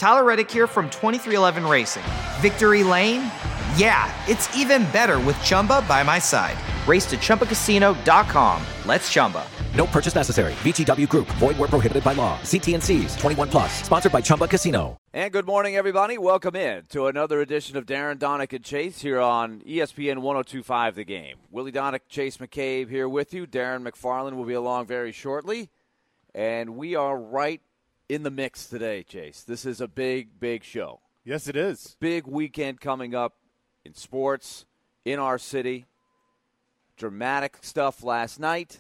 Tyler Reddick here from 2311 Racing. Victory Lane? Yeah, it's even better with Chumba by my side. Race to ChumbaCasino.com. Let's Chumba. No purchase necessary. VGW Group. Void where prohibited by law. See T&Cs. 21 plus. Sponsored by Chumba Casino. And good morning, everybody. Welcome in to another edition of Darren, Donick, and Chase here on ESPN 102.5 The Game. Willie Donick, Chase McCabe here with you. Darren McFarland will be along very shortly. And we are right in the mix today, Chase. This is a big, big show. Yes, it is. Big weekend coming up in sports, in our city. Dramatic stuff last night.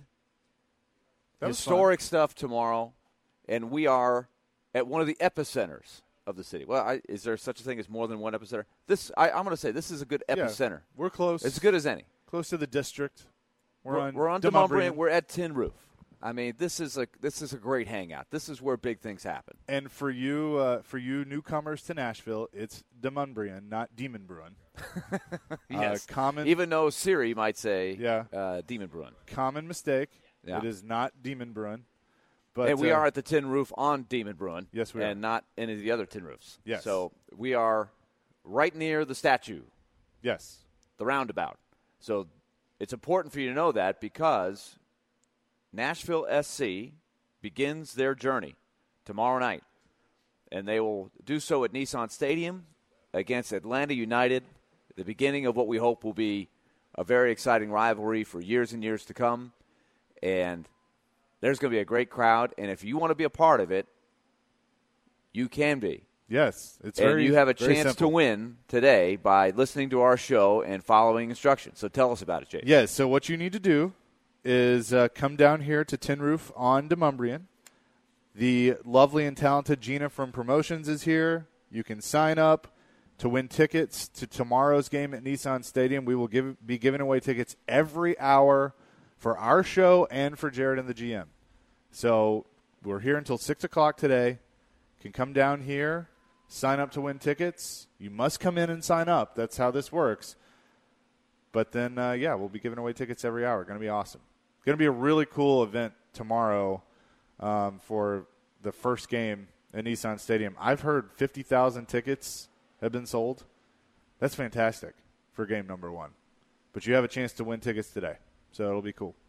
Historic stuff tomorrow. And we are at one of the epicenters of the city. Well, is there such a thing as more than one epicenter? I'm going to say this is a good epicenter. Yeah, we're close. As good as any. Close to the district. We're on Demonbreun. We're at Tin Roof. I mean, this is a great hangout. This is where big things happen. And for you newcomers to Nashville, it's Demonbreun, not Demon Bruin. Yes. Common. Even though Siri might say Demon Bruin. Common mistake. Yeah. It is not Demon Bruin. But and we are at the Tin Roof on Demon Bruin. Yes, we are. And not any of the other Tin Roofs. Yes. So we are right near the statue. Yes. The roundabout. So it's important for you to know that because Nashville SC begins their journey tomorrow night. And they will do so at Nissan Stadium against Atlanta United, the beginning of what we hope will be a very exciting rivalry for years and years to come. And there's going to be a great crowd. And if you want to be a part of it, you can be. Yes. You have a chance to win today by listening to our show and following instructions. So tell us about it, Jay. Yes. So what you need to do is come down here to Tin Roof on Demonbreun. The lovely and talented Gina from Promotions is here. You can sign up to win tickets to tomorrow's game at Nissan Stadium. We will be giving away tickets every hour for our show and for Jared and the GM. So we're here until 6 o'clock today. You can come down here, sign up to win tickets. You must come in and sign up. That's how this works. But then, we'll be giving away tickets every hour. Going to be awesome. Going to be a really cool event tomorrow for the first game at Nissan Stadium. I've heard 50,000 tickets have been sold. That's fantastic for game number one. But you have a chance to win tickets today. So it'll be cool.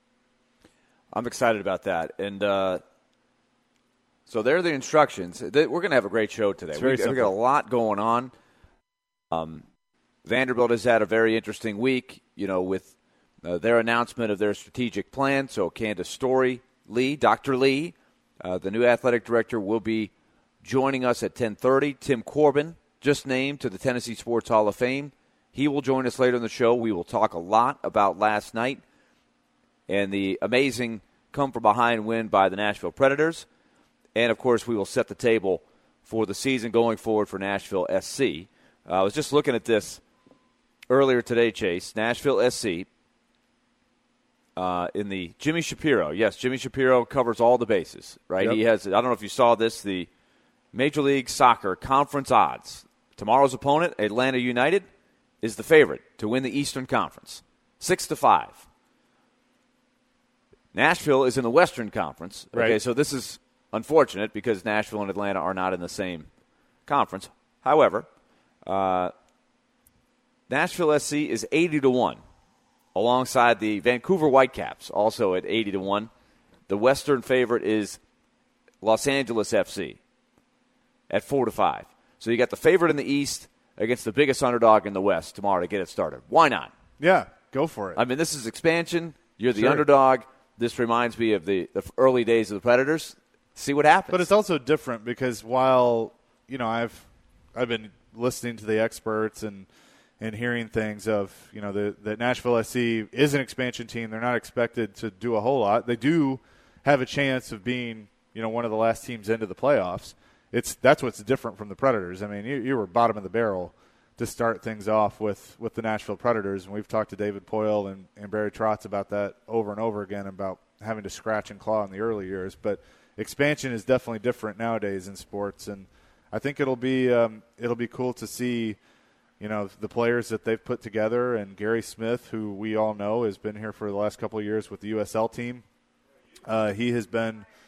I'm excited about that. And so there are the instructions. We're going to have a great show today. We've got a lot going on. Vanderbilt has had a very interesting week, with their announcement of their strategic plan. So Candace Story Lee, Dr. Lee, the new athletic director, will be joining us at 10:30. Tim Corbin, just named to the Tennessee Sports Hall of Fame. He will join us later in the show. We will talk a lot about last night and the amazing come-from-behind win by the Nashville Predators. And, of course, we will set the table for the season going forward for Nashville SC. I was just looking at this earlier today, Chase. Nashville SC in the Jimmy Shapiro. Yes, Jimmy Shapiro covers all the bases, right? Yep. He has, I don't know if you saw this, the Major League Soccer conference odds. Tomorrow's opponent, Atlanta United, is the favorite to win the Eastern Conference, 6-5. Nashville is in the Western Conference. Right. Okay, so this is unfortunate because Nashville and Atlanta are not in the same conference. However, Nashville SC is 80-1, alongside the Vancouver Whitecaps, also at 80-1. The Western favorite is Los Angeles FC at 4-5. So you got the favorite in the East against the biggest underdog in the West tomorrow to get it started. Why not? Yeah, go for it. I mean, this is expansion. You're the underdog. This reminds me of the early days of the Predators. See what happens. But it's also different because while, I've been listening to the experts and hearing things of, that Nashville SC is an expansion team. They're not expected to do a whole lot. They do have a chance of being, one of the last teams into the playoffs. That's what's different from the Predators. I mean, you were bottom of the barrel to start things off with the Nashville Predators, and we've talked to David Poyle and Barry Trotz about that over and over again about having to scratch and claw in the early years. But expansion is definitely different nowadays in sports, and I think it'll be cool to see, the players that they've put together, and Gary Smith, who we all know has been here for the last couple of years with the USL team. He has been,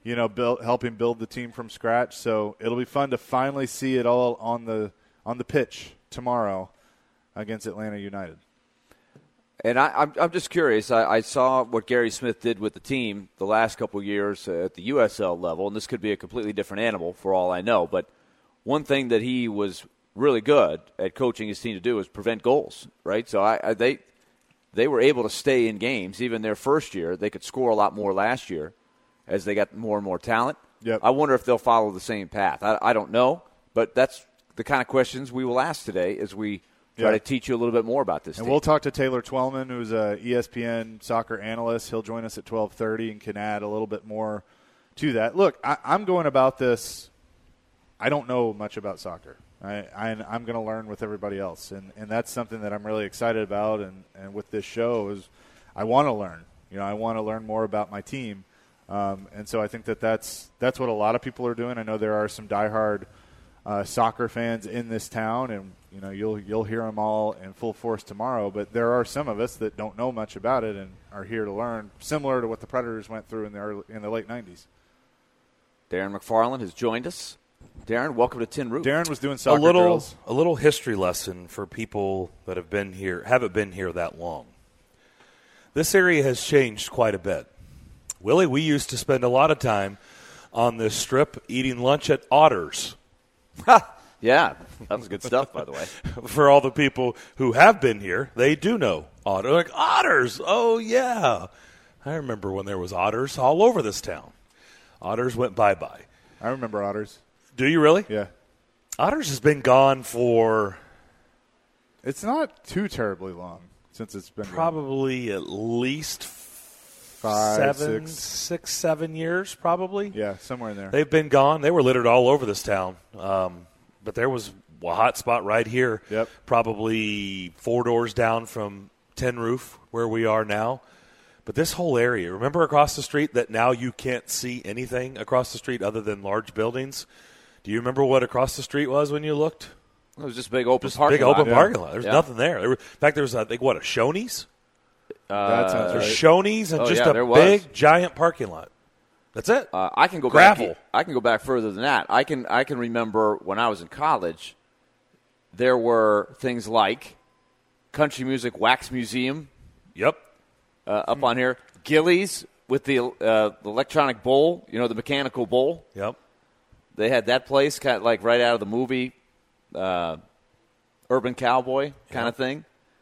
helping build the team from scratch. So it'll be fun to finally see it all on the pitch tomorrow against Atlanta United. And I'm just curious. I saw what Gary Smith did with the team the last couple of years at the USL level, and this could be a completely different animal for all I know. But one thing that he was really good at coaching his team to do is prevent goals, right? So they were able to stay in games. Even their first year, they could score a lot more last year as they got more and more talent. Yep. I wonder if they'll follow the same path. I don't know, but that's the kind of questions we will ask today as we try to teach you a little bit more about this and team. We'll talk to Taylor Twellman, who's a ESPN soccer analyst. He'll join us at 12:30 and can add a little bit more to that. Look, I'm going about this. I don't know much about soccer. I'm going to learn with everybody else, and that's something that I'm really excited about. And with this show is I want to learn. I want to learn more about my team, and so I think that's what a lot of people are doing. I know there are some diehard soccer fans in this town, and you'll hear them all in full force tomorrow. But there are some of us that don't know much about it and are here to learn, similar to what the Predators went through in the late '90s. Darren McFarland has joined us. Darren, welcome to Tin Roof. Darren was doing soccer drills. A little history lesson for people that haven't been here that long. This area has changed quite a bit. Willie, we used to spend a lot of time on this strip eating lunch at Otter's. Yeah, that was good stuff, by the way. For all the people who have been here, they do know Otter. Like, Otter's, oh, yeah. I remember when there was Otter's all over this town. Otter's went bye-bye. I remember Otter's. Do you really? Yeah. Otter's has been gone for... It's not too terribly long since it's been probably gone. At least 6, 7 years, probably. Yeah, somewhere in there. They've been gone. They were littered all over this town. But there was a hot spot right here. Yep. Probably 4 doors down from Tin Roof, where we are now. But this whole area, remember across the street that now you can't see anything across the street other than large buildings? Do you remember what across the street was when you looked? It was just a big open parking lot. Parking lot. There's nothing there. In fact, there was, I think, a Shoney's? That sounds right. Shoney's and just a big, giant parking lot. That's it. I can go Gravel. back. I can go back further than that. I can remember when I was in college, there were things like Country Music Wax Museum. Yep. Up on here, Gillies with the electronic bowl. The mechanical bowl. Yep. They had that place kind of like right out of the movie, Urban Cowboy kind of thing.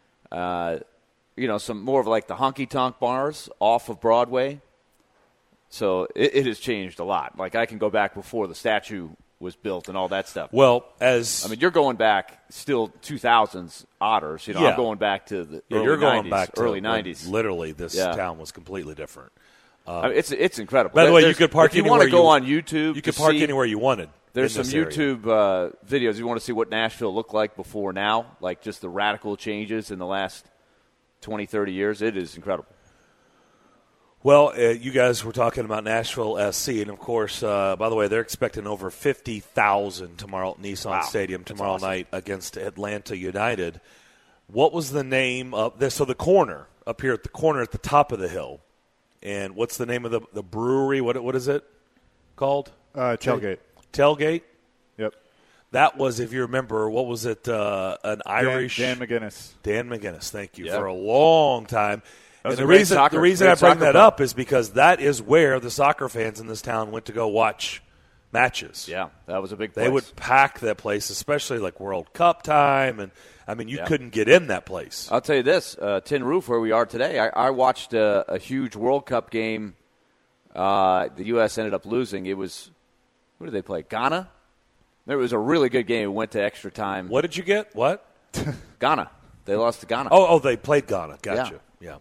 Some more of like the honky-tonk bars off of Broadway. So it has changed a lot. Like I can go back before the statue was built and all that stuff. Well, you're going back still 2000s Otters. I'm going back to the early 90s. Literally, this town was completely different. It's incredible. By the way, you could park anywhere. If you want to go on YouTube, you could park anywhere you wanted. There's some YouTube videos. You want to see what Nashville looked like before now, like just the radical changes in the last 20, 30 years. It is incredible. Well, you guys were talking about Nashville SC, and, of course, by the way, they're expecting over 50,000 tomorrow at Nissan Stadium tomorrow night against Atlanta United. What was the name of this? So the corner, up here at the corner at the top of the hill, and what's the name of the brewery? What is it called? Tailgate. Tailgate? Yep. That was, if you remember, what was it, an Irish? Dan McGuinness. Dan McGuinness, thank you, for a long time. And the reason I bring that up is because that is where the soccer fans in this town went to go watch matches. Yeah, that was a big place. They would pack that place, especially like World Cup time. And, you couldn't get in that place. I'll tell you this, Tin Roof, where we are today, I watched a huge World Cup game. The U.S. ended up losing. It was, who did they play, Ghana? It was a really good game. It went to extra time. What did you get? What? Ghana. They lost to Ghana. Oh, they played Ghana. Gotcha. Yeah.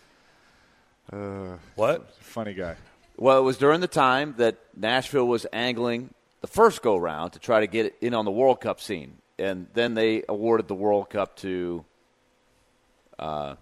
What? Funny guy. Well, it was during the time that Nashville was angling the first go-round to try to get in on the World Cup scene. And then they awarded the World Cup to Qatar.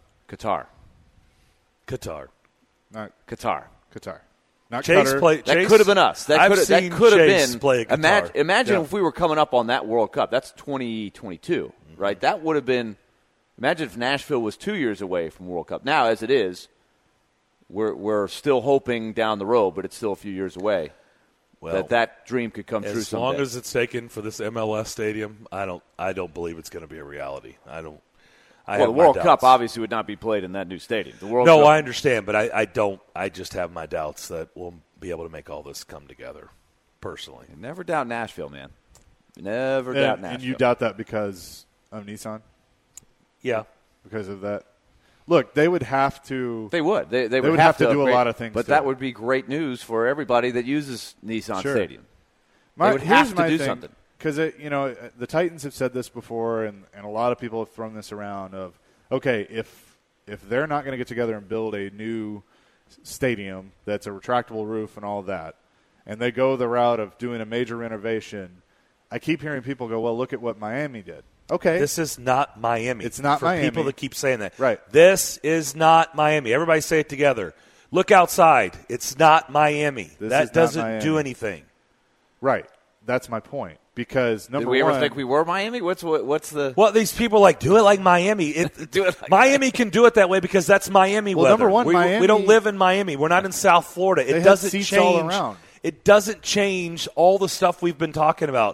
Not Qatar. Not Chase Qatar. That could have been us. That could have been. Play Qatar. Imagine if we were coming up on that World Cup. That's 2022, right? That would have been. Imagine if Nashville was 2 years away from World Cup. Now, as it is, we're still hoping down the road, but it's still a few years away. Well, that dream could come true someday. As long as it's taken for this MLS stadium, I don't believe it's going to be a reality. The World Cup obviously would not be played in that new stadium. I understand, but I just have my doubts that we'll be able to make all this come together. Personally, never doubt Nashville, man. Never doubt Nashville. And you doubt that because of Nissan? Yeah, because of that. Look, they would have to. They would. They would have to do a lot of things. But that would be great news for everybody that uses Nissan Stadium. They would have to do something. Because the Titans have said this before, and a lot of people have thrown this around. Of okay, if they're not going to get together and build a new stadium that's a retractable roof and all of that, and they go the route of doing a major renovation, I keep hearing people go, "Well, look at what Miami did." Okay. This is not Miami. It's not for Miami. People that keep saying that. Right. This is not Miami. Everybody say it together. Look outside. It's not Miami. That doesn't do anything. Right. That's my point. Because did we ever think we were Miami? What's the? Well, these people do it like Miami. Miami can do it that way because that's Miami weather. Number one, Miami, we don't live in Miami. We're not in South Florida. It doesn't change. All around. It doesn't change all the stuff we've been talking about.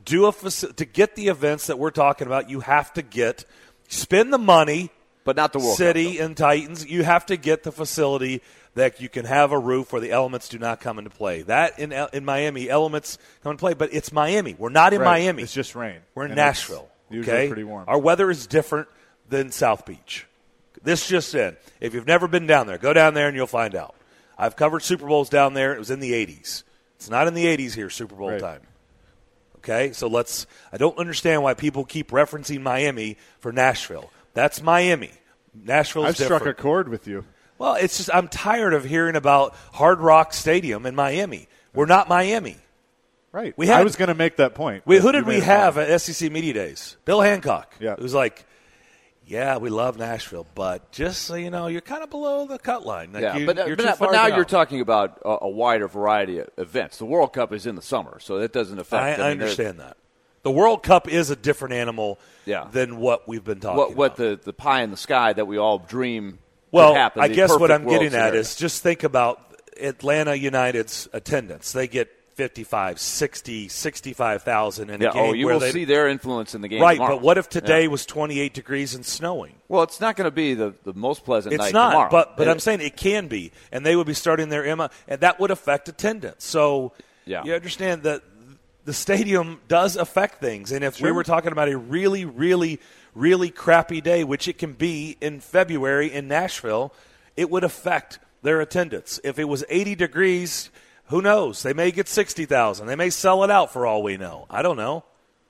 To get the events that we're talking about, you have to spend the money, but not the World City Cup, and Titans. You have to get the facility that you can have a roof where the elements do not come into play. That in Miami, elements come into play, but it's Miami. We're not in Miami. It's just rain. We're in Nashville. Usually pretty warm. Our weather is different than South Beach. This just in. If you've never been down there, go down there and you'll find out. I've covered Super Bowls down there. It was in the 80s. It's not in the 80s here, Super Bowl time. Okay, so I don't understand why people keep referencing Miami for Nashville. That's Miami. Nashville's different. I've struck a chord with you. Well, it's just I'm tired of hearing about Hard Rock Stadium in Miami. We're not Miami. Right. I was going to make that point. Who did we have at SEC Media Days? Bill Hancock. Yeah. It was like, yeah, we love Nashville, but just so you know, you're kind of below the cut line. But now you're talking about a wider variety of events. The World Cup is in the summer, so that doesn't affect. I understand that. The World Cup is a different animal than what we've been talking about. What the pie in the sky that we all dream could happen. I guess what I'm getting scenario. at is just think about Atlanta United's attendance. They get 55, 60, 65,000 in a game. You will see their influence in the game right, tomorrow. But what if today was 28 degrees and snowing? Well, it's not going to be the most pleasant night tomorrow. It's not, but I'm saying it can be. And they would be starting their Emma, and that would affect attendance. So you understand that the stadium does affect things. And if we were talking about a really, really, really crappy day, which it can be in February in Nashville, it would affect their attendance. If it was 80 degrees, who knows? They may get 60,000. They may sell it out for all we know. I don't know.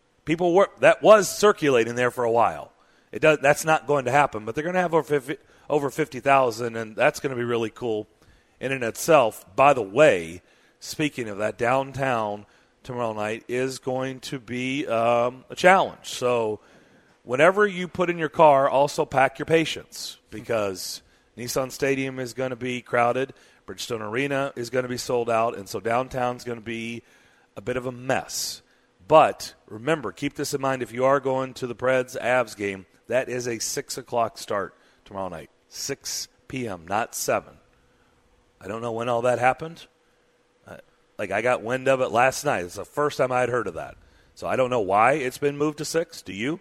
That was circulating there for a while. That's not going to happen, but they're going to have over 50,000, and that's going to be really cool in and itself. By the way, speaking of that, downtown tomorrow night is going to be a challenge. So whenever you put in your car, also pack your patience because Nissan Stadium is going to be crowded. Bridgestone Arena is going to be sold out, and so downtown's going to be a bit of a mess. But remember, keep this in mind if you are going to the Preds-Avs game, that is a 6 o'clock start tomorrow night, 6 p.m., not 7. I don't know when all that happened. I got wind of it last night. It's the first time I had heard of that. So I don't know why it's been moved to 6. Do you?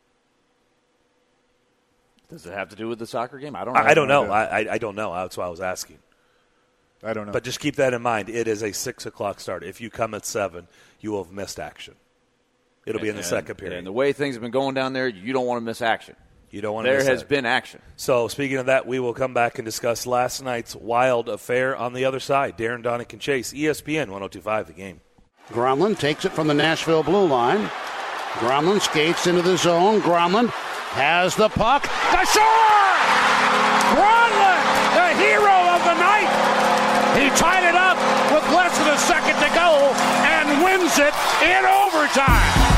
Does it have to do with the soccer game? I don't know. I don't know. I don't know. That's why I was asking. I don't know. But just keep that in mind. It is a 6 o'clock start. If you come at 7, you will have missed action. It'll be in the second period. And the way things have been going down there, you don't want to miss action. You don't want to miss There has been action. So speaking of that, we will come back and discuss last night's wild affair on the other side. Darren Donick and Chase, ESPN 102.5 The Game. Gromlin takes it from the Nashville blue line. Gromlin skates into the zone. Gromlin has the puck. The shore! Gromlin, the hero of the night. He tied it up with less than a second to go and wins it in overtime.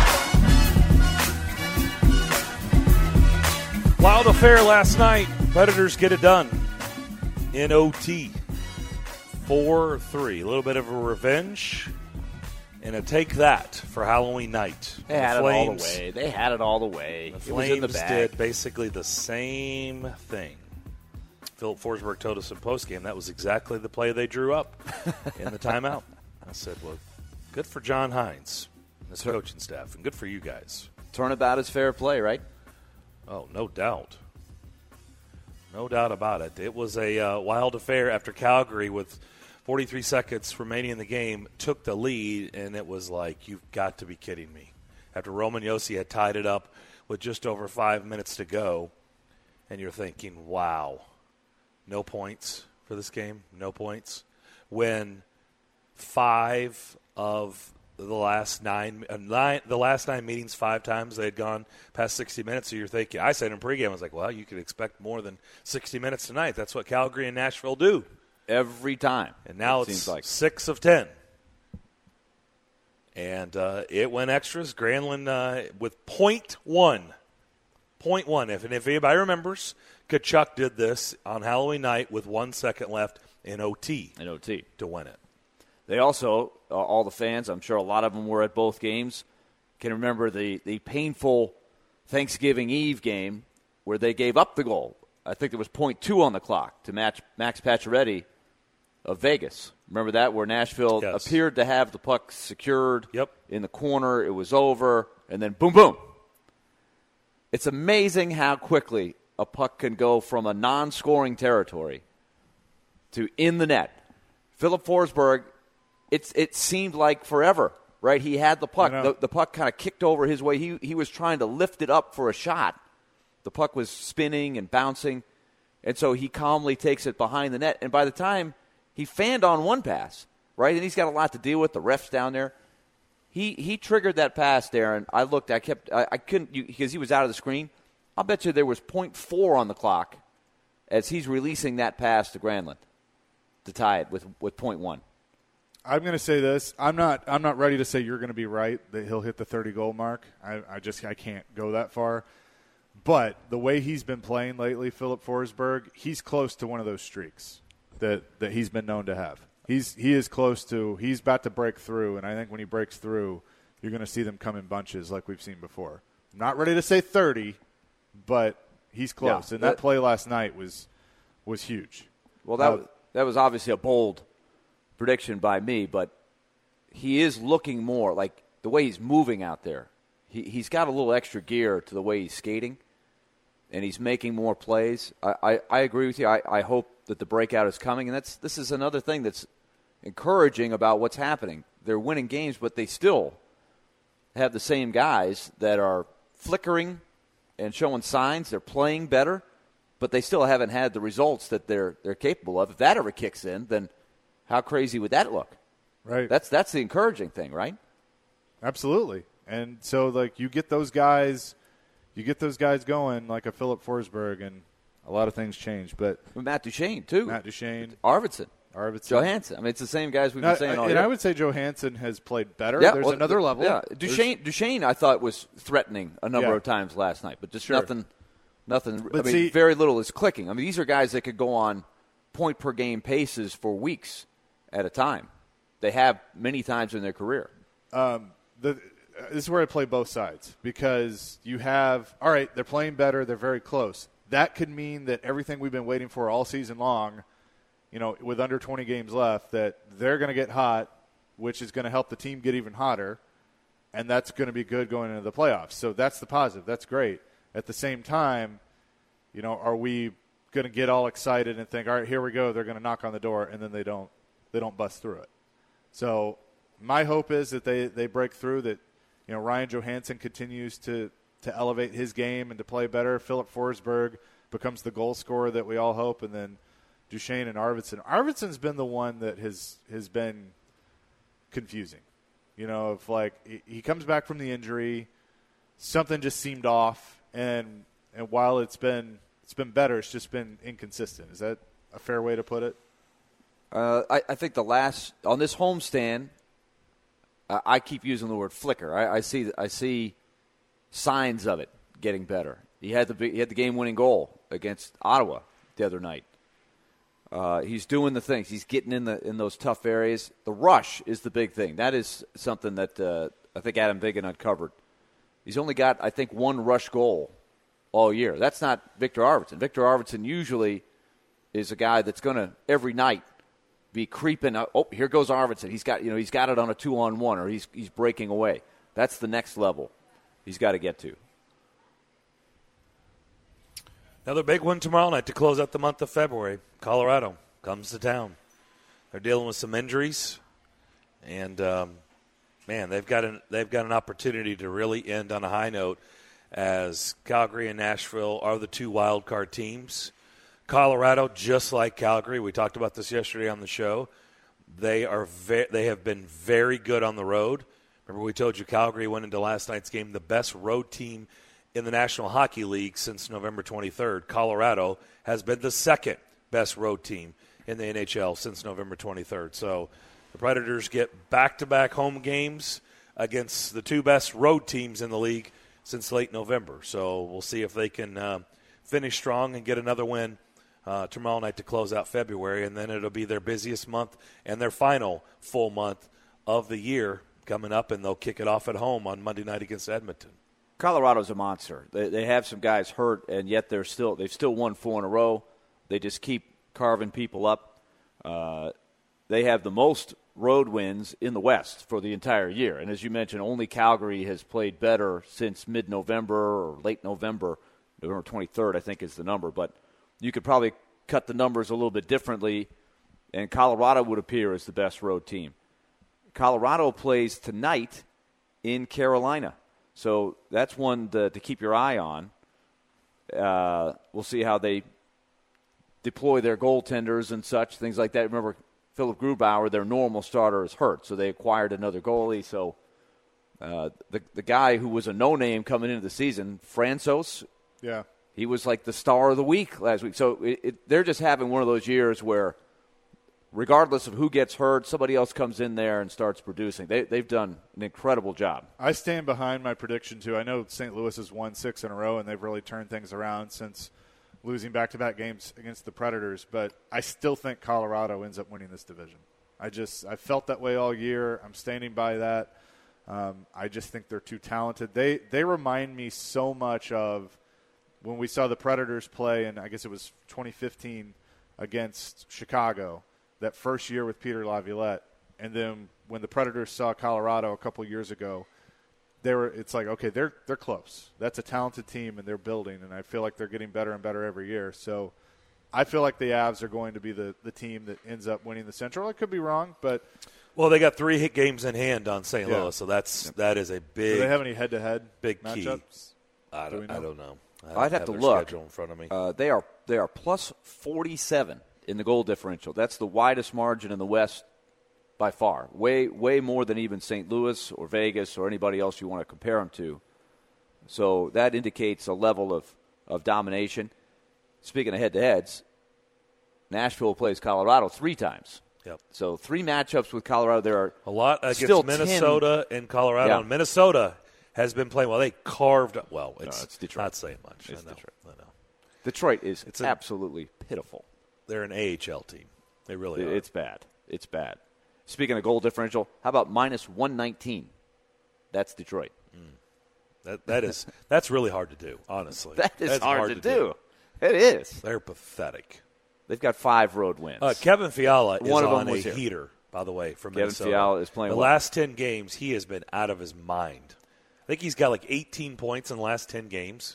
Wild affair last night. Predators get it done in OT. 4-3. A little bit of a revenge and a take that for Halloween night. They had it all the way. The Flames did basically the same thing. Philip Forsberg told us in postgame that was exactly the play they drew up in the timeout. I said, well, good for John Hines and his coaching staff, and good for you guys. Turnabout is fair play, right? Oh, no doubt. No doubt about it. It was a wild affair after Calgary, with 43 seconds remaining in the game, took the lead, and it was like, you've got to be kidding me. After Roman Josi had tied it up with just over 5 minutes to go, and you're thinking, wow, no points for this game, no points. When 5 of the last 9 meetings, 5 times they had gone past 60 minutes, so you're thinking, I said in pregame, I was like, well, you could expect more than 60 minutes tonight. That's what Calgary and Nashville do. Every time. And now it's like 6 of 10. And it went extras. Granlund with .1. If anybody remembers, Tkachuk did this on Halloween night with 1 second left in OT. To win it. They also, all the fans, I'm sure a lot of them were at both games, can remember the painful Thanksgiving Eve game where they gave up the goal. I think there was .2 on the clock to match Max Pacioretty of Vegas. Remember that, where Nashville appeared to have the puck secured in the corner. It was over, and then boom, boom. It's amazing how quickly a puck can go from a non-scoring territory to in the net. Philip Forsberg, it seemed like forever, right? He had the puck. The puck kind of kicked over his way. He was trying to lift it up for a shot. The puck was spinning and bouncing, and so he calmly takes it behind the net. And by the time he fanned on one pass, right, and he's got a lot to deal with, the ref's down there, he triggered that pass, Darren. I looked. I couldn't, because he was out of the screen. I'll bet you there was .4 on the clock as he's releasing that pass to Granlund to tie it with .1. I'm going to say this. I'm not ready to say you're going to be right that he'll hit the 30-goal mark. I can't go that far. But the way he's been playing lately, Philip Forsberg, he's close to one of those streaks that he's been known to have. He is close to. He's about to break through, and I think when he breaks through, you're going to see them come in bunches like we've seen before. I'm not ready to say 30, but he's close. Yeah, and that play last night was huge. Well, that was obviously a bold prediction by me, but he is looking more like the way he's moving out there. He's got a little extra gear to the way he's skating, and he's making more plays. I agree with you. I hope that the breakout is coming, and this is another thing that's encouraging about what's happening. They're winning games, but they still have the same guys that are flickering and showing signs. They're playing better, but they still haven't had the results that they're capable of. If that ever kicks in, then how crazy would that look? Right. That's the encouraging thing, right? Absolutely. And so, like, you get those guys going, like a Philip Forsberg, and a lot of things change. But Matt Duchene, too. Arvidsson. Johansson. I mean, it's the same guys we've been saying all year. And I would say Johansson has played better. Yeah, There's another level. Yeah, Duchene, I thought, was threatening a number of times last night, but just nothing. But very little is clicking. I mean, these are guys that could go on point-per-game paces for weeks at a time. They have many times in their career. This is where I play both sides, because you have, all right, they're playing better, they're very close. That could mean that everything we've been waiting for all season long, with under 20 games left, that they're going to get hot, which is going to help the team get even hotter, and that's going to be good going into the playoffs. So that's the positive. That's great. At the same time, are we going to get all excited and think, all right, here we go, they're going to knock on the door, and then they don't bust through it. So my hope is that they break through, that Ryan Johansson continues to elevate his game and to play better. Philip Forsberg becomes the goal scorer that we all hope, and then Duchene and Arvidsson. Arvidsson's been the one that has been confusing. If he comes back from the injury, something just seemed off, and while it's been better, it's just been inconsistent. Is that a fair way to put it? I think on this homestand, I keep using the word flicker. I see signs of it getting better. He had the game-winning goal against Ottawa the other night. He's doing the things. He's getting in those tough areas. The rush is the big thing. That is something that I think Adam Biggin uncovered. He's only got, I think, one rush goal all year. That's not Victor Arvidsson. Victor Arvidsson usually is a guy that's going to every night be creeping. Oh, here goes Arvidsson. He's got it on a 2-on-1, or he's breaking away. That's the next level he's got to get to. Another big one tomorrow night to close out the month of February. Colorado comes to town. They're dealing with some injuries, and they've got an opportunity to really end on a high note, as Calgary and Nashville are the two wild card teams. Colorado, just like Calgary, we talked about this yesterday on the show. They have been very good on the road. Remember, we told you Calgary went into last night's game the best road team in the National Hockey League since November 23rd. Colorado has been the second best road team in the NHL since November 23rd. So the Predators get back-to-back home games against the two best road teams in the league since late November. So we'll see if they can finish strong and get another win tomorrow night to close out February, and then it'll be their busiest month and their final full month of the year coming up, and they'll kick it off at home on Monday night against Edmonton. Colorado's a monster. They have some guys hurt, and yet they've still won 4 in a row. They just keep carving people up. They have the most road wins in the West for the entire year. And as you mentioned, only Calgary has played better since mid-November or late November. November 23rd, I think, is the number. But you could probably cut the numbers a little bit differently, and Colorado would appear as the best road team. Colorado plays tonight in Carolina. So that's one to keep your eye on. We'll see how they deploy their goaltenders and such, things like that. Remember, Philip Grubauer, their normal starter, is hurt, so they acquired another goalie. So the guy who was a no-name coming into the season, Francouz, he was like the star of the week last week. So they're just having one of those years where, regardless of who gets hurt, somebody else comes in there and starts producing. They've done an incredible job. I stand behind my prediction, too. I know St. Louis has won 6 in a row, and they've really turned things around since losing back-to-back games against the Predators. But I still think Colorado ends up winning this division. I felt that way all year. I'm standing by that. I just think they're too talented. They remind me so much of when we saw the Predators play, and I guess it was 2015 against Chicago, that first year with Peter Laviolette, and then when the Predators saw Colorado a couple years ago, it's like, okay, they're close. That's a talented team, and they're building, and I feel like they're getting better and better every year. So I feel like the Avs are going to be the team that ends up winning the Central. I could be wrong, but well, they got 3 hit games in hand on St. Louis, so that is a big. Do they have any head-to-head big matchups? Key? I don't know. I'd have to look. Schedule in front of me. They are plus 47 in the goal differential. That's the widest margin in the West by far. Way more than even St. Louis or Vegas or anybody else you want to compare them to. So that indicates a level of domination. Speaking of head-to-heads, Nashville plays Colorado 3 times. Yep. So 3 matchups with Colorado. There are a lot against still Minnesota 10. and Colorado. Yeah. And Minnesota has been playing well. They carved up. Well, it's Detroit. Not saying much. It's I know. Detroit is absolutely pitiful. They're an AHL team. They really are. It's bad. It's bad. Speaking of goal differential, how about minus 119? That's Detroit. That's really hard to do, honestly. That's hard to do. It is. They're pathetic. They've got 5 road wins. Kevin Fiala is One of on them a was here. heater, by the way, from Kevin Minnesota. Fiala is playing the well. last 10 games, he has been out of his mind. I think he's got like 18 points in the last 10 games.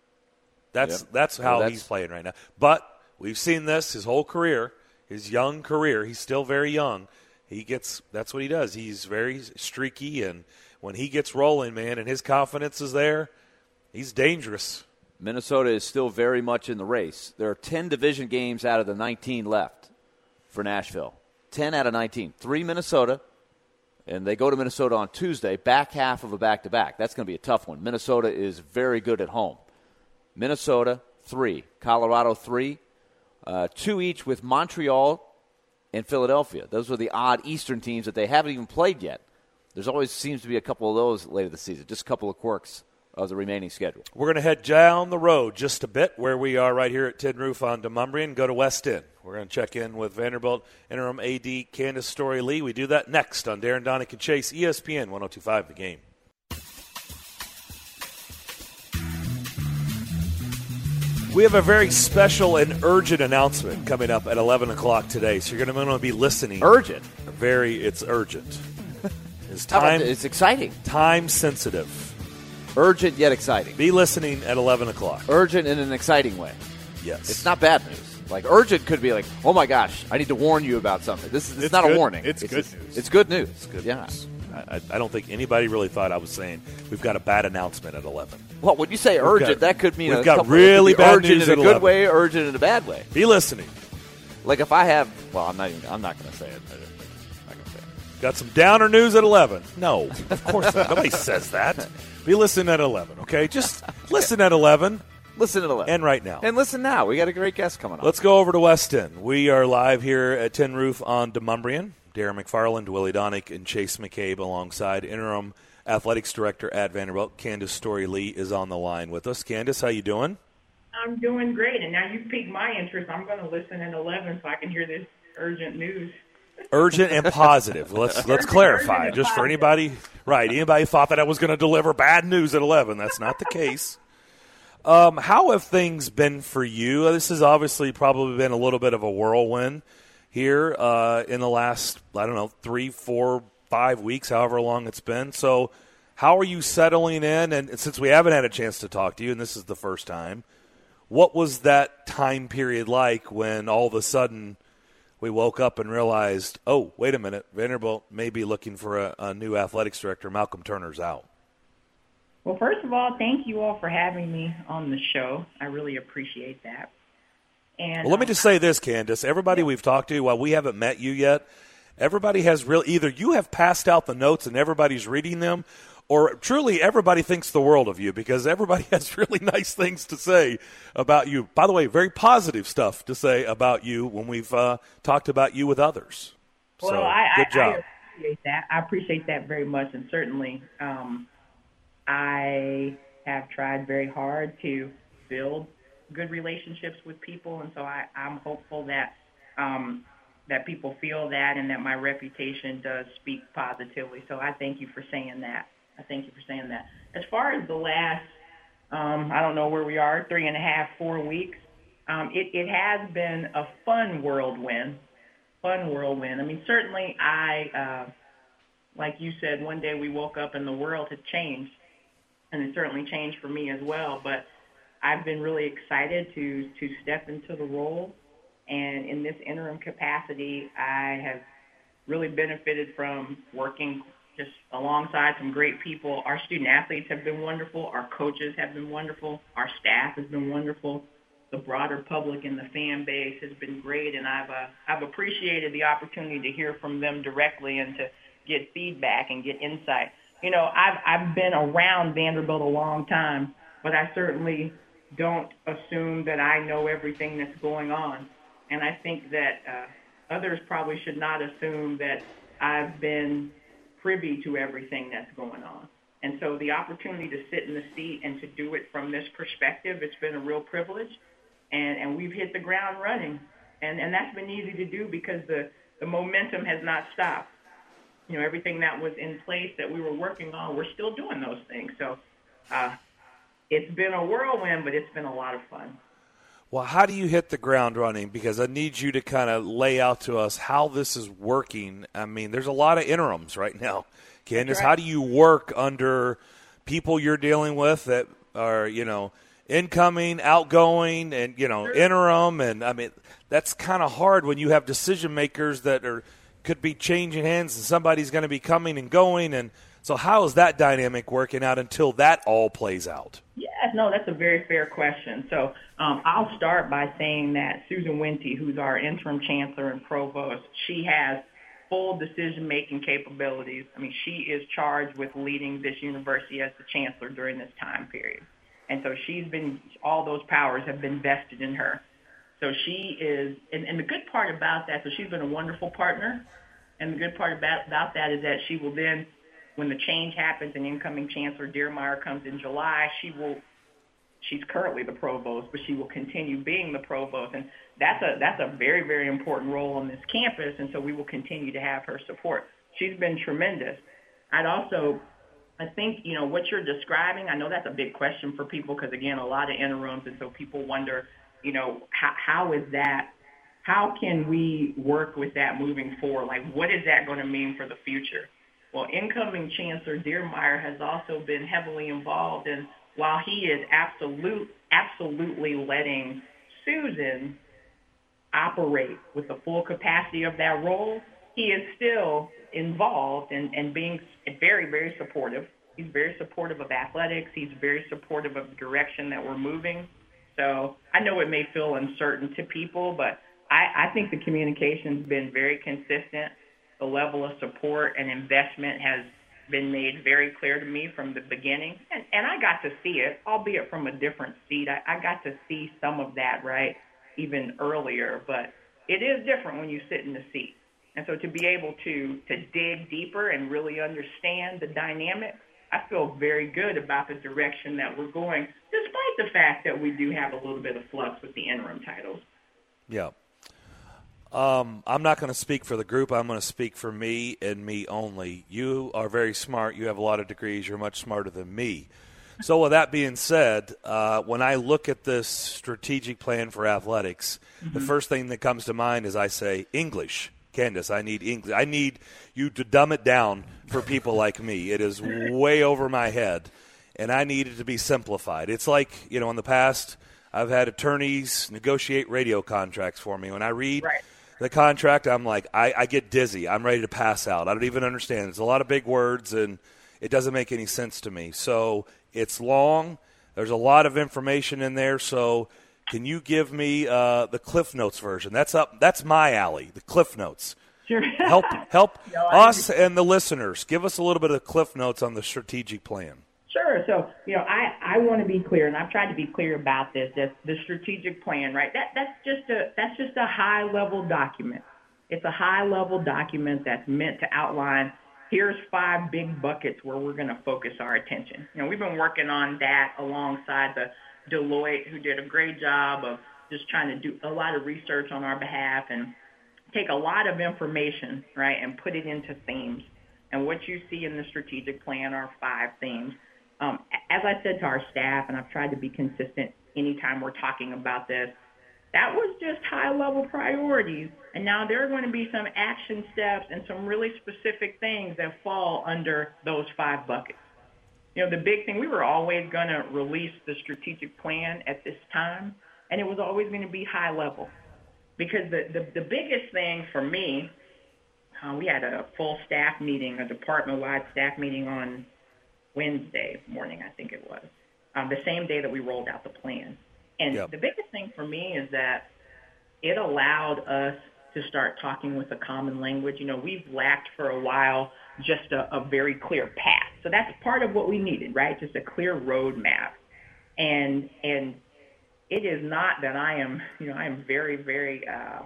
That's how he's playing right now. But we've seen this his whole career, his young career. He's still very young. That's what he does. He's very streaky, and when he gets rolling, man, and his confidence is there, he's dangerous. Minnesota is still very much in the race. There are 10 division games out of the 19 left for Nashville. 10 out of 19. 3 Minnesota, and they go to Minnesota on Tuesday, back half of a back-to-back. That's going to be a tough one. Minnesota is very good at home. Minnesota, 3. Colorado, 3. 2 each with Montreal and Philadelphia. Those are the odd Eastern teams that they haven't even played yet. There's always seems to be a couple of those later this season, just a couple of quirks of the remaining schedule. We're going to head down the road just a bit where we are right here at Tin Roof on Demumbrian, go to West End. We're going to check in with Vanderbilt interim AD Candace Story-Lee. We do that next on Darren Donick and Chase, ESPN 102.5 The Game. We have a very special and urgent announcement coming up at 11 o'clock today, so you're going to want to be listening. Urgent? It's urgent. It's exciting. Time sensitive. Urgent yet exciting. Be listening at 11 o'clock. Urgent in an exciting way. Yes. It's not bad news. Like, urgent could be like, oh, my gosh, I need to warn you about something. It's not good. a warning. It's good news. It's good news. It's good news. I don't think anybody really thought I was saying we've got a bad announcement at 11. Well, when you say urgent, that could mean we've got really bad news in a good way, urgent in a bad way. Be listening. Like if I have, well, I'm not going to say it. I'm not going to say it. Got some downer news at 11. No, of course not. Nobody says that. Be listening at 11, okay? Just listen at 11. Listen at 11. And right now. And listen now. We got a great guest coming up. Let's go over to West End. We are live here at Tin Roof on Demumbrian. Darren McFarland, Willie Donick, and Chase McCabe alongside interim athletics director at Vanderbilt. Candace Story-Lee is on the line with us. Candace, how you doing? I'm doing great, and now you've piqued my interest. I'm going to listen at 11 so I can hear this urgent news. Urgent and positive. Let's clarify. Just for anybody thought that I was going to deliver bad news at 11. That's not the case. How have things been for you? This has obviously probably been a little bit of a whirlwind here in the last, 3, 4, 5 weeks, however long it's been. So how are you settling in? And since we haven't had a chance to talk to you, and this is the first time, what was that time period like when all of a sudden we woke up and realized, oh, wait a minute, Vanderbilt may be looking for a new athletics director. Malcolm Turner's out. Well, first of all, thank you all for having me on the show. I really appreciate that. And let me just say this, Candace. Everybody we've talked to, while we haven't met you yet, everybody has either you have passed out the notes and everybody's reading them, or truly everybody thinks the world of you because everybody has really nice things to say about you. By the way, very positive stuff to say about you when we've talked about you with others. Well, so, good job. I appreciate that. I appreciate that very much, and certainly I have tried very hard to build good relationships with people, and so I'm hopeful that that people feel that and that my reputation does speak positively. So I thank you for saying that. As far as the last, I don't know where we are, 3.5, 4 weeks, it has been a fun whirlwind. I mean, certainly like you said, one day we woke up and the world had changed, and it certainly changed for me as well. But I've been really excited to step into the role, and in this interim capacity, I have really benefited from working just alongside some great people. Our student athletes have been wonderful. Our coaches have been wonderful. Our staff has been wonderful. The broader public and the fan base has been great, and I've appreciated the opportunity to hear from them directly and to get feedback and get insight. You know, I've been around Vanderbilt a long time, but I certainly don't assume that I know everything that's going on. And I think that others probably should not assume that I've been privy to everything that's going on. And so the opportunity to sit in the seat and to do it from this perspective, it's been a real privilege. And we've hit the ground running. And that's been easy to do because the momentum has not stopped. You know, everything that was in place that we were working on, we're still doing those things. So it's been a whirlwind, but it's been a lot of fun. Well, how do you hit the ground running? Because I need you to kind of lay out to us how this is working. I mean, there's a lot of interims right now. Candace, how do you work under people you're dealing with that are, incoming, outgoing, and, interim? And, I mean, that's kind of hard when you have decision makers that could be changing hands and somebody's going to be coming and going. And so how is that dynamic working out until that all plays out? Yes, no, that's a very fair question. So I'll start by saying that Susan Wente, who's our interim chancellor and provost, she has full decision-making capabilities. I mean, she is charged with leading this university as the chancellor during this time period. And so all those powers have been vested in her. So she is, and the good part about that, so she's been a wonderful partner. And the good part about that is that she will then, when the change happens and incoming Chancellor Diermeier comes in July, she's currently the provost, but she will continue being the provost. And that's a very, very important role on this campus, and so we will continue to have her support. She's been tremendous. I'd also I think, what you're describing, I know that's a big question for people because, again, a lot of interims, and so people wonder, how is that? How can we work with that moving forward? Like, what is that going to mean for the future? Well, incoming Chancellor Diermeier has also been heavily involved, and while he is absolutely letting Susan operate with the full capacity of that role, he is still involved and being very, very supportive. He's very supportive of athletics. He's very supportive of the direction that we're moving. So I know it may feel uncertain to people, but I think the communication's been very consistent. The level of support and investment has been made very clear to me from the beginning. And I got to see it, albeit from a different seat. I got to see some of that, right, even earlier. But it is different when you sit in the seat. And so to be able to dig deeper and really understand the dynamic, I feel very good about the direction that we're going, despite the fact that we do have a little bit of flux with the interim titles. Yeah. I'm not going to speak for the group. I'm going to speak for me and me only. You are very smart. You have a lot of degrees. You're much smarter than me. So with that being said, when I look at this strategic plan for athletics, the first thing that comes to mind is I say English. Candace, I need English. I need you to dumb it down for people like me. It is way over my head, and I need it to be simplified. It's like, in the past, I've had attorneys negotiate radio contracts for me. When I read the contract, I'm like, I get dizzy. I'm ready to pass out. I don't even understand. There's a lot of big words, and it doesn't make any sense to me. So it's long. There's a lot of information in there. So can you give me the Cliff Notes version? That's my alley, the Cliff Notes. Sure. Help us and the listeners. Give us a little bit of Cliff Notes on the strategic plan. Sure. So, I want to be clear, and I've tried to be clear about this. The strategic plan, right? That's just a high-level document. It's a high-level document that's meant to outline, here's 5 big buckets where we're going to focus our attention. We've been working on that alongside the Deloitte, who did a great job of just trying to do a lot of research on our behalf and take a lot of information, right, and put it into themes. And what you see in the strategic plan are 5 themes. As I said to our staff, and I've tried to be consistent anytime we're talking about this, that was just high-level priorities. And now there are going to be some action steps and some really specific things that fall under those 5 buckets. The big thing, we were always going to release the strategic plan at this time, and it was always going to be high level. Because the biggest thing for me, we had a full staff meeting, a department-wide staff meeting on Wednesday morning, I think it was, the same day that we rolled out the plan. And the biggest thing for me is that it allowed us to start talking with a common language. We've lacked for a while just a very clear path. So that's part of what we needed, right? Just a clear roadmap. And it is not that I am very, very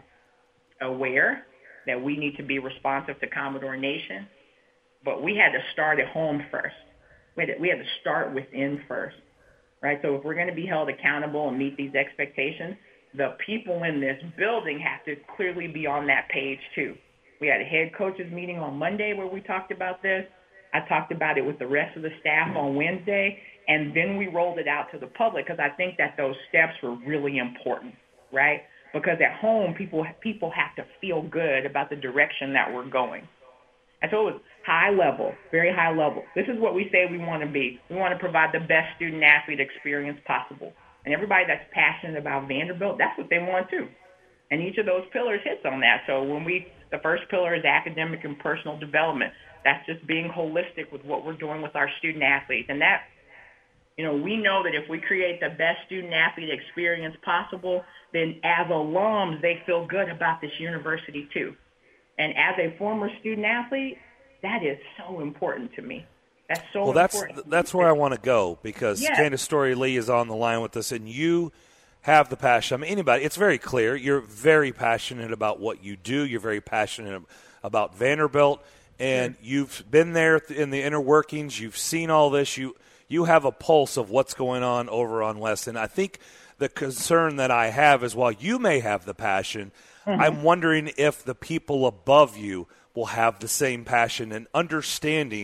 aware that we need to be responsive to Commodore Nation, but we had to start at home first. We had to start within first, right? So if we're going to be held accountable and meet these expectations, the people in this building have to clearly be on that page too. We had a head coaches meeting on Monday where we talked about this. I talked about it with the rest of the staff on Wednesday, and then we rolled it out to the public because I think that those steps were really important, right? Because at home, people have to feel good about the direction that we're going. And so it was high level, very high level. This is what we say we want to be. We want to provide the best student-athlete experience possible. And everybody that's passionate about Vanderbilt, that's what they want too. And each of those pillars hits on that. So the first pillar is academic and personal development. That's just being holistic with what we're doing with our student-athletes. And that, we know that if we create the best student-athlete experience possible, then as alums, they feel good about this university too. And as a former student-athlete, that is so important to me. That's so important. That's where I want to go because Candace Story-Lee is on the line with us, and you have the passion. I mean, anybody, it's very clear. You're very passionate about what you do. You're very passionate about Vanderbilt, and you've been there in the inner workings. You've seen all this. You have a pulse of what's going on over on West. And I think the concern that I have is while you may have the passion, I'm wondering if the people above you will have the same passion and understanding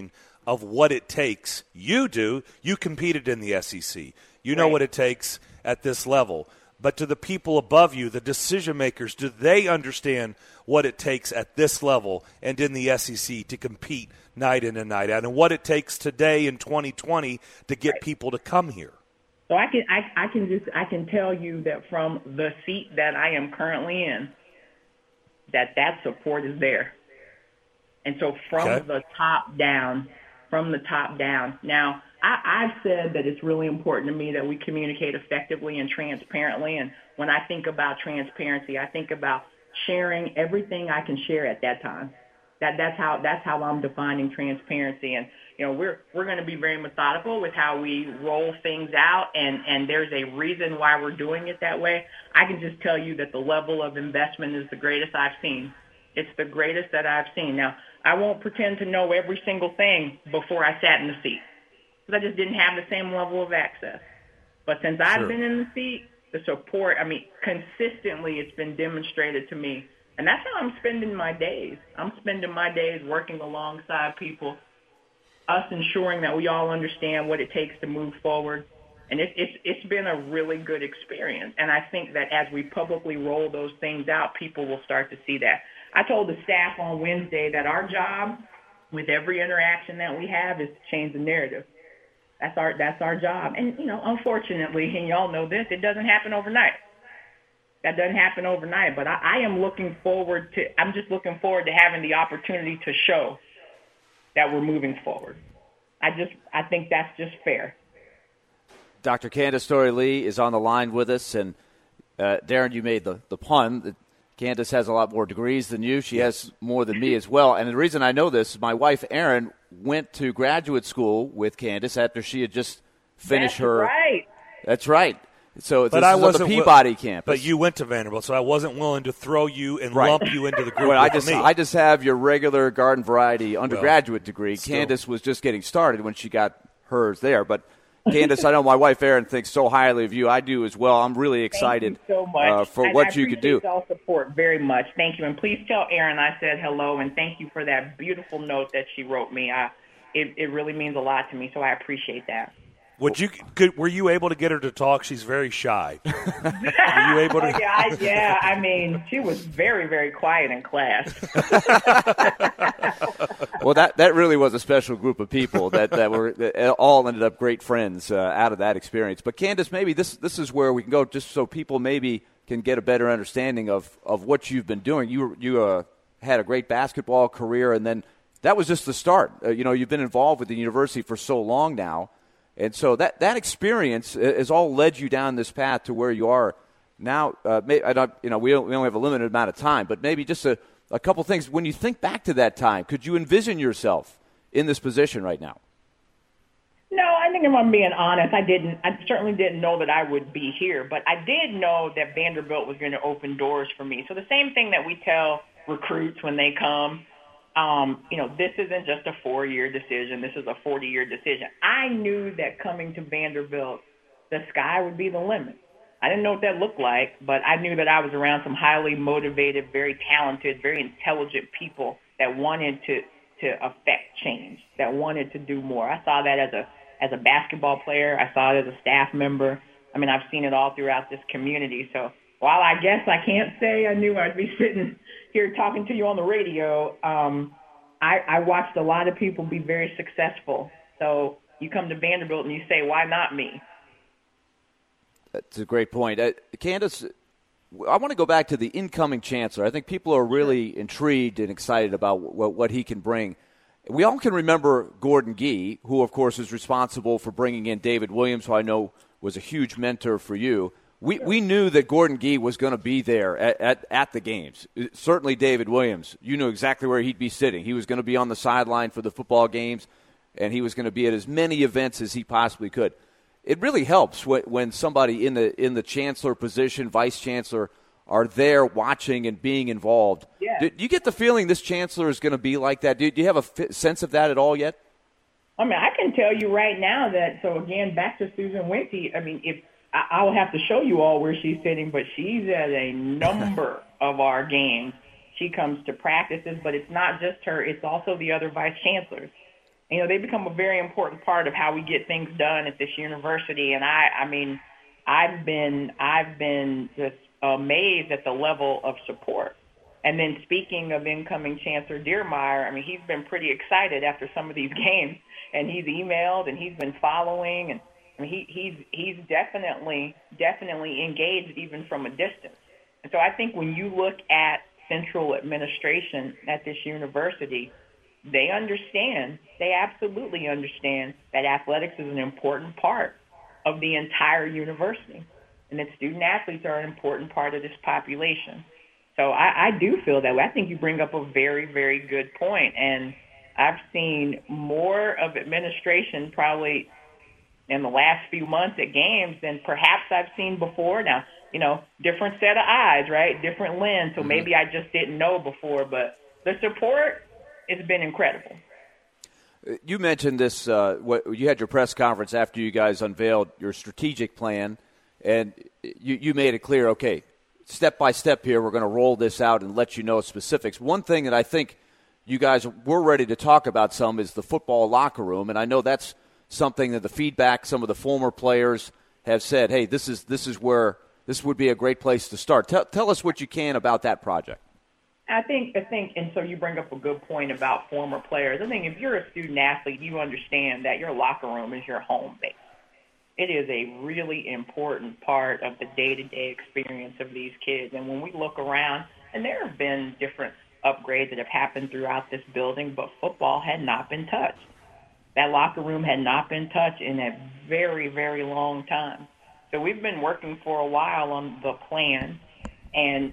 of what it takes. You do. You competed in the SEC. You know what it takes at this level. But to the people above you, the decision makers, do they understand what it takes at this level and in the SEC to compete night in and night out, and what it takes today in 2020 to get people to come here? So I can tell you that from the seat that I am currently in, that support is there. And so from the top down. Now, I've said that it's really important to me that we communicate effectively and transparently. And when I think about transparency, I think about sharing everything I can share at that time. That's how I'm defining transparency. And we're going to be very methodical with how we roll things out, and there's a reason why we're doing it that way. I can just tell you that the level of investment is the greatest I've seen. It's the greatest that I've seen. Now, I won't pretend to know every single thing before I sat in the seat, because I just didn't have the same level of access. But since I've been in the seat, the support, consistently it's been demonstrated to me. And that's how I'm spending my days. I'm spending my days working alongside people, us ensuring that we all understand what it takes to move forward. And it's been a really good experience. And I think that as we publicly roll those things out, people will start to see that. I told the staff on Wednesday that our job with every interaction that we have is to change the narrative. That's our job. And, unfortunately, and y'all know this, it doesn't happen overnight. That doesn't happen overnight. But I'm just looking forward to having the opportunity to show that we're moving forward. I think that's just fair. Dr. Candace Storey-Lee is on the line with us. And, Darren, you made the pun. Candace has a lot more degrees than you. She has more than me as well. And the reason I know this is my wife, Erin, went to graduate school with Candace after she had just finished her. Right. That's right. So but I wasn't on the Peabody campus. But you went to Vanderbilt, so I wasn't willing to throw you and lump you into the group well, with me. I just have your regular garden variety undergraduate degree. Candace was just getting started when she got hers there. But, Candace, I know my wife Erin thinks so highly of you. I do as well. I'm really excited so much. for what you could do. I appreciate y'all support very much. Thank you. And please tell Erin I said hello, and thank you for that beautiful note that she wrote me. It really means a lot to me, so I appreciate that. Were you able to get her to talk? She's very shy. Were you able to? Yeah. She was very, very quiet in class. Well, that really was a special group of people that all ended up great friends out of that experience. But Candace, maybe this is where we can go, just so people maybe can get a better understanding of what you've been doing. You had a great basketball career, and then that was just the start. You've been involved with the university for so long now. And so that experience has all led you down this path to where you are now. We only have a limited amount of time, but maybe just a couple things. When you think back to that time, could you envision yourself in this position right now? No, I think if I'm being honest, I certainly didn't know that I would be here, but I did know that Vanderbilt was going to open doors for me. So the same thing that we tell recruits when they come, this isn't just a 4-year decision. This is a 40-year decision. I knew that coming to Vanderbilt, the sky would be the limit. I didn't know what that looked like, but I knew that I was around some highly motivated, very talented, very intelligent people that wanted to affect change, that wanted to do more. I saw that as a basketball player. I saw it as a staff member. I've seen it all throughout this community. So while I guess I can't say I knew I'd be sitting here talking to you on the radio, I watched a lot of people be very successful. So you come to Vanderbilt and you say, why not me? That's a great point. Candace, I want to go back to the incoming chancellor. I think people are really intrigued and excited about what he can bring. We all can remember Gordon Gee, who, of course, is responsible for bringing in David Williams, who I know was a huge mentor for you. We knew that Gordon Gee was going to be there at the games. Certainly David Williams. You knew exactly where he'd be sitting. He was going to be on the sideline for the football games, and he was going to be at as many events as he possibly could. It really helps when somebody in the chancellor position, vice chancellor, are there watching and being involved. Yeah. Do you get the feeling this chancellor is going to be like that? Do you have a sense of that at all yet? I can tell you right now that, so again, back to Susan Wente, if I will have to show you all where she's sitting, but she's at a number of our games. She comes to practices, but it's not just her. It's also the other vice chancellors. they become a very important part of how we get things done at this university. And I've been just amazed at the level of support. And then speaking of incoming Chancellor Diermeier, he's been pretty excited after some of these games, and he's emailed and he's been following, and he's definitely engaged even from a distance. And so I think when you look at central administration at this university, they absolutely understand that athletics is an important part of the entire university, and that student athletes are an important part of this population. So I do feel that way. I think you bring up a very, very good point, and I've seen more of administration probably in the last few months at games than perhaps I've seen before. Now, different set of eyes, right? Different lens, so maybe I just didn't know before, but the support has been incredible. You mentioned this, you had your press conference after you guys unveiled your strategic plan, and you made it clear, okay, step by step here, we're going to roll this out and let you know specifics. One thing that I think you guys were ready to talk about some is the football locker room, and I know that's something that the feedback, some of the former players have said, hey, this would be a great place to start. Tell us what you can about that project. I think, and so you bring up a good point about former players. I think if you're a student athlete, you understand that your locker room is your home base. It is a really important part of the day-to-day experience of these kids. And when we look around, and there have been different upgrades that have happened throughout this building, but football had not been touched. That locker room had not been touched in a very, very long time. So we've been working for a while on the plan, and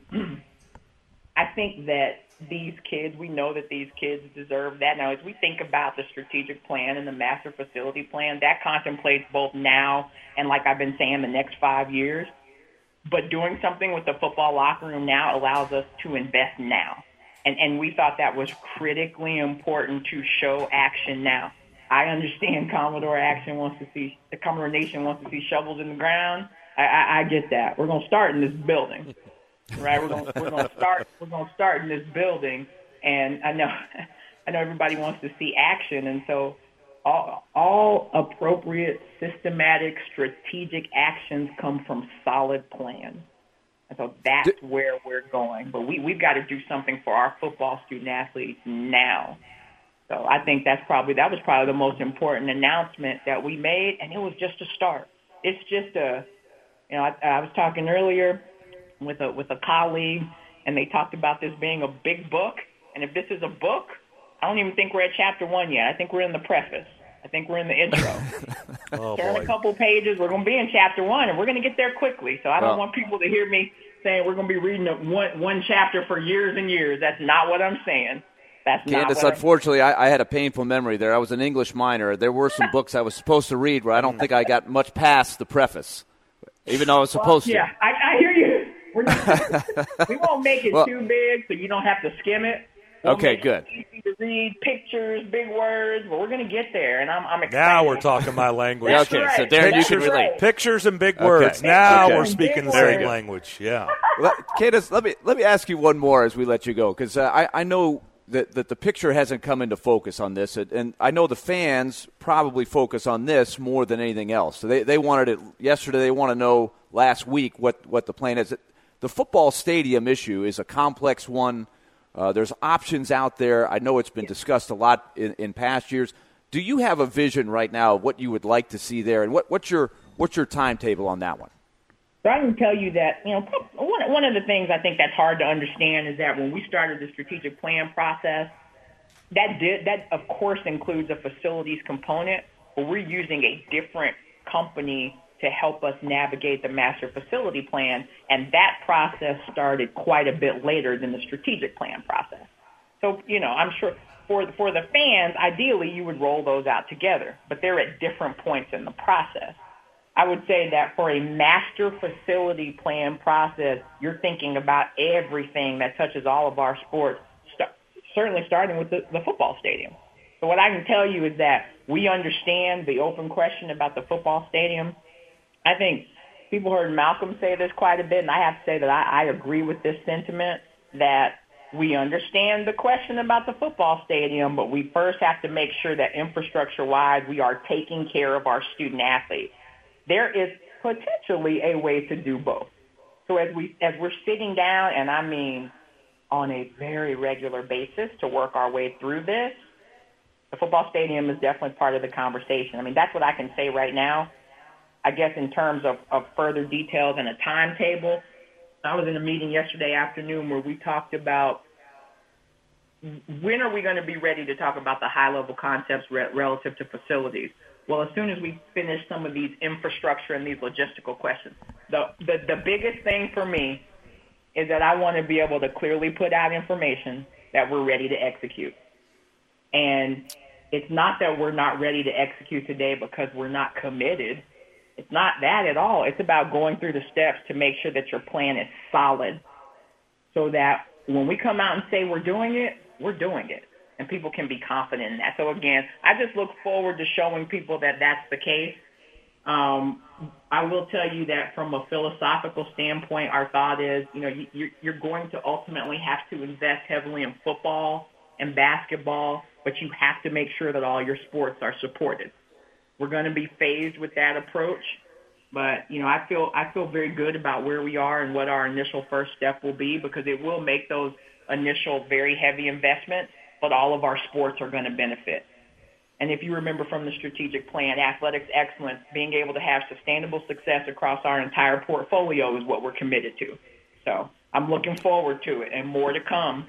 I think that these kids, we know that these kids deserve that. Now, as we think about the strategic plan and the master facility plan, that contemplates both now and, like I've been saying, the next 5 years. But doing something with the football locker room now allows us to invest now. And we thought that was critically important to show action now. I understand Commodore Nation wants to see shovels in the ground. I get that. We're going to start in this building. Right, we're going to start in this building, and I know everybody wants to see action, and so all appropriate, systematic, strategic actions come from solid plans, and so that's where we're going. But we've got to do something for our football student athletes now. So I think that was probably the most important announcement that we made, and it was just a start. It's just I was talking earlier with a colleague, and they talked about this being a big book. And if this is a book, I don't even think we're at chapter 1 yet. I think we're in the preface. I think we're in the intro. Turn a couple pages. We're going to be in chapter 1, and we're going to get there quickly. So I don't want people to hear me saying we're going to be reading one chapter for years and years. That's not what I'm saying. Candace, unfortunately, I had a painful memory there. I was an English minor. There were some books I was supposed to read where I don't think I got much past the preface, even though I was supposed to. Yeah, I hear you. We won't make it too big so you don't have to skim it. Okay, good. Easy to read, pictures, big words, but we're going to get there, and I'm excited. Now we're talking my language. Okay, right. So Darren, you can relate. Pictures and big words. Now we're speaking the same language. Yeah. Candace, let me ask you one more as we let you go, because I know that the picture hasn't come into focus on this, and I know the fans probably focus on this more than anything else. So they wanted it yesterday. They want to know last week what the plan is. The football stadium issue is a complex one. There's options out there. I know it's been discussed a lot in past years. Do you have a vision right now of what you would like to see there, and what's your timetable on that one? So I can tell you that, one of the things I think that's hard to understand is that when we started the strategic plan process, that of course includes a facilities component, but we're using a different company to help us navigate the master facility plan, and that process started quite a bit later than the strategic plan process. So, I'm sure for the fans, ideally you would roll those out together, but they're at different points in the process. I would say that for a master facility plan process, you're thinking about everything that touches all of our sports, certainly starting with the football stadium. So what I can tell you is that we understand the open question about the football stadium. I think people heard Malcolm say this quite a bit, and I have to say that I agree with this sentiment that we understand the question about the football stadium, but we first have to make sure that infrastructure-wise we are taking care of our student athletes. There is potentially a way to do both. So as we're sitting down, and I mean on a very regular basis to work our way through this, the football stadium is definitely part of the conversation. I mean, that's what I can say right now. I guess in terms of further details and a timetable, I was in a meeting yesterday afternoon where we talked about when are we going to be ready to talk about the high-level concepts relative to facilities. Well, as soon as we finish some of these infrastructure and these logistical questions. The biggest thing for me is that I want to be able to clearly put out information that we're ready to execute. And it's not that we're not ready to execute today because we're not committed. It's not that at all. It's about going through the steps to make sure that your plan is solid so that when we come out and say we're doing it, and people can be confident in that. So, again, I just look forward to showing people that that's the case. I will tell you that from a philosophical standpoint, our thought is, you're going to ultimately have to invest heavily in football and basketball, but you have to make sure that all your sports are supported. We're going to be phased with that approach, but I feel very good about where we are and what our initial first step will be, because it will make those initial very heavy investments, but all of our sports are going to benefit. And if you remember from the strategic plan, athletics excellence, being able to have sustainable success across our entire portfolio is what we're committed to. So I'm looking forward to it, and more to come.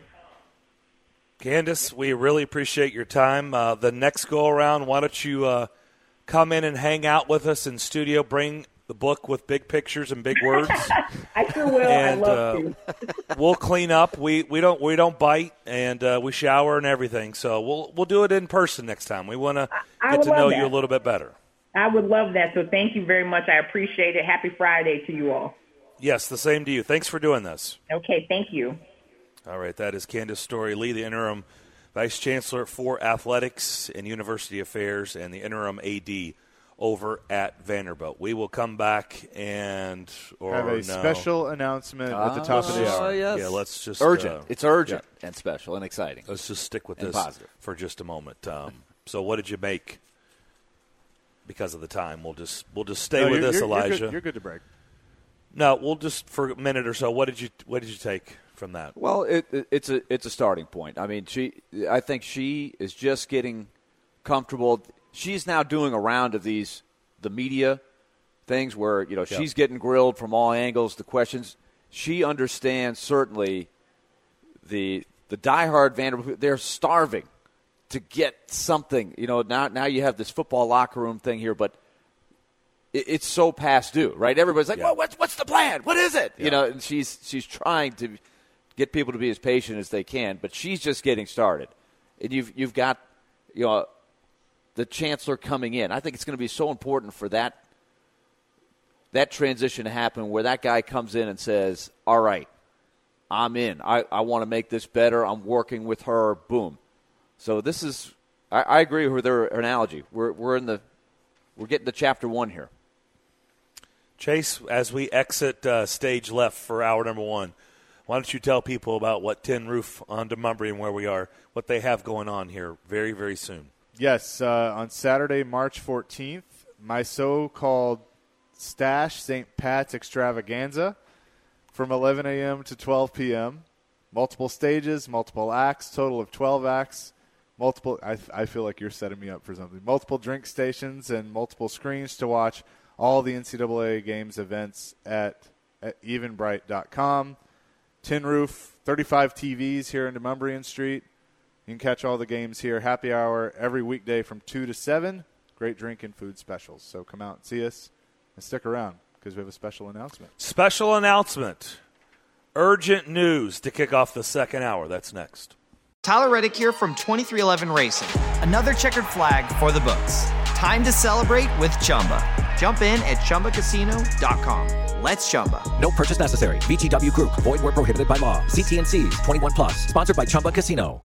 Candace, we really appreciate your time. The next go-around, why don't you come in and hang out with us in studio, bring the book with big pictures and big words. I sure will. And, I'd love to. We'll clean up. We don't bite, and we shower and everything. So we'll do it in person next time. We want to get to know you a little bit better. I would love that. So thank you very much. I appreciate it. Happy Friday to you all. Yes, the same to you. Thanks for doing this. Okay, thank you. All right, that is Candace Story-Lee, the interim Vice Chancellor for Athletics and University Affairs, and the interim AD over at Vanderbilt. We will come back and have a special announcement at the top of the hour. Yes. Yeah, let's just urgent. It's urgent and special and exciting. Let's just stick with and this positive for just a moment. So, what did you make? Because of the time, we'll just stay with this, Elijah. You're good to break. No, we'll just for a minute or so. What did you take from that? Well, it's a starting point. I mean, I think she is just getting comfortable. She's now doing a round of the media things where, she's getting grilled from all angles, the questions. She understands certainly the diehard Vanderbilt. They're starving to get something. Now you have this football locker room thing here, but it's so past due, right? Everybody's like, well, what's the plan? What is it? Yeah. And she's trying to get people to be as patient as they can, but she's just getting started. And you've got, the chancellor coming in. I think it's going to be so important for that transition to happen, where that guy comes in and says, all right, I'm in. I want to make this better. I'm working with her. Boom. So this is – I agree with their analogy. We're getting to chapter 1 here. Chase, as we exit stage left for hour number 1, why don't you tell people about what Tin Roof on Demonbreun, where we are, what they have going on here very, very soon. Yes, on Saturday, March 14th, my so-called Stash St. Pat's Extravaganza from 11 a.m. to 12 p.m. Multiple stages, multiple acts, total of 12 acts. I feel like you're setting me up for something. Multiple drink stations and multiple screens to watch all the NCAA games events at evenbright.com. Tin Roof, 35 TVs here in Demonbreun Street. You can catch all the games here. Happy hour every weekday from 2 to 7. Great drink and food specials. So come out and see us and stick around because we have a special announcement. Special announcement. Urgent news to kick off the second hour. That's next. Tyler Reddick here from 2311 Racing. Another checkered flag for the books. Time to celebrate with Chumba. Jump in at ChumbaCasino.com. Let's Chumba. No purchase necessary. VGW Group. Void where prohibited by law. See T&Cs. 21+. Sponsored by Chumba Casino.